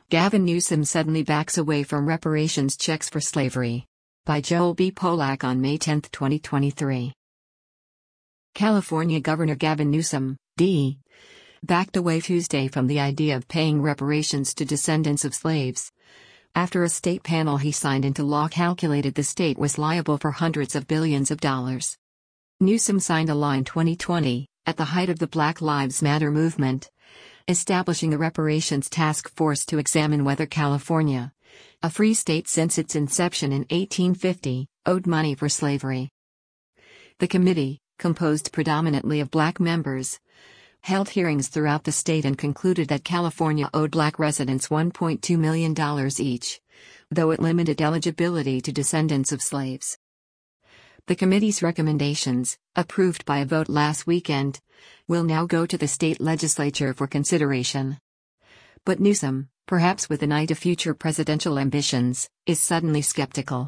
Gavin Newsom suddenly backs away from reparations checks for slavery. By Joel B. Polak on May 10, 2023. California Governor Gavin Newsom, D., backed away Tuesday from the idea of paying reparations to descendants of slaves, after a state panel he signed into law calculated the state was liable for hundreds of billions of dollars. Newsom signed a law in 2020, at the height of the Black Lives Matter movement, establishing a reparations task force to examine whether California, a free state since its inception in 1850, owed money for slavery. The committee, composed predominantly of black members, held hearings throughout the state and concluded that California owed black residents $1.2 million each, though it limited eligibility to descendants of slaves. The committee's recommendations, approved by a vote last weekend, will now go to the state legislature for consideration. But Newsom, perhaps with an eye to future presidential ambitions, is suddenly skeptical.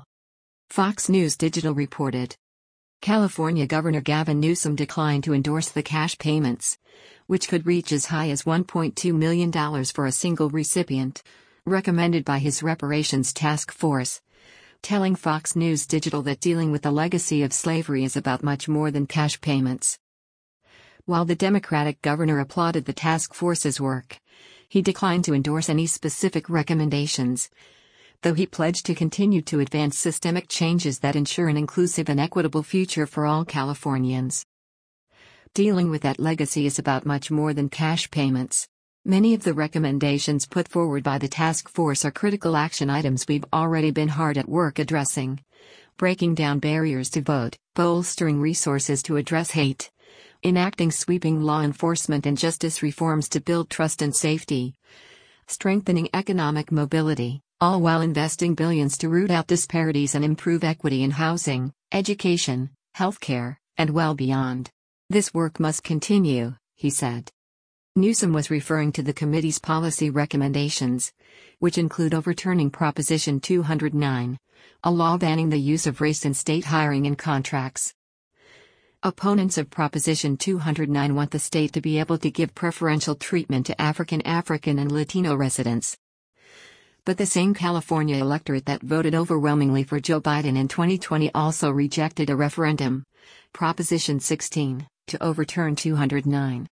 Fox News Digital reported. California Governor Gavin Newsom declined to endorse the cash payments, which could reach as high as $1.2 million for a single recipient, recommended by his reparations task force, telling Fox News Digital that dealing with the legacy of slavery is about much more than cash payments. While the Democratic governor applauded the task force's work, he declined to endorse any specific recommendations, though he pledged to continue to advance systemic changes that ensure an inclusive and equitable future for all Californians. Dealing with that legacy is about much more than cash payments. Many of the recommendations put forward by the task force are critical action items we've already been hard at work addressing: breaking down barriers to vote, bolstering resources to address hate, enacting sweeping law enforcement and justice reforms to build trust and safety, strengthening economic mobility, all while investing billions to root out disparities and improve equity in housing, education, healthcare, and well beyond. This work must continue, he said. Newsom was referring to the committee's policy recommendations, which include overturning Proposition 209, a law banning the use of race in state hiring and contracts. Opponents of Proposition 209 want the state to be able to give preferential treatment to African and Latino residents. But the same California electorate that voted overwhelmingly for Joe Biden in 2020 also rejected a referendum, Proposition 16, to overturn 209.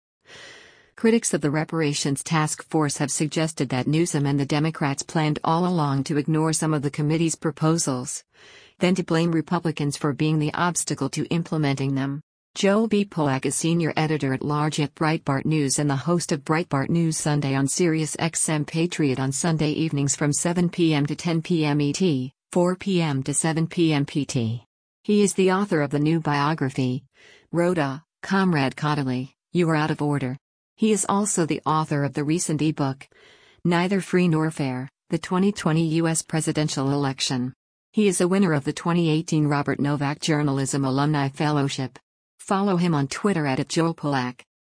Critics of the reparations task force have suggested that Newsom and the Democrats planned all along to ignore some of the committee's proposals, then to blame Republicans for being the obstacle to implementing them. Joel B. Polak is senior editor-at-large at Breitbart News and the host of Breitbart News Sunday on Sirius XM Patriot on Sunday evenings from 7 p.m. to 10 p.m. ET, 4 p.m. to 7 p.m. PT. He is the author of the new biography, Rhoda, Comrade Caudill, You Are Out of Order. He is also the author of the recent ebook, Neither Free Nor Fair, the 2020 U.S. Presidential Election. He is a winner of the 2018 Robert Novak Journalism Alumni Fellowship. Follow him on Twitter @JoelPolak.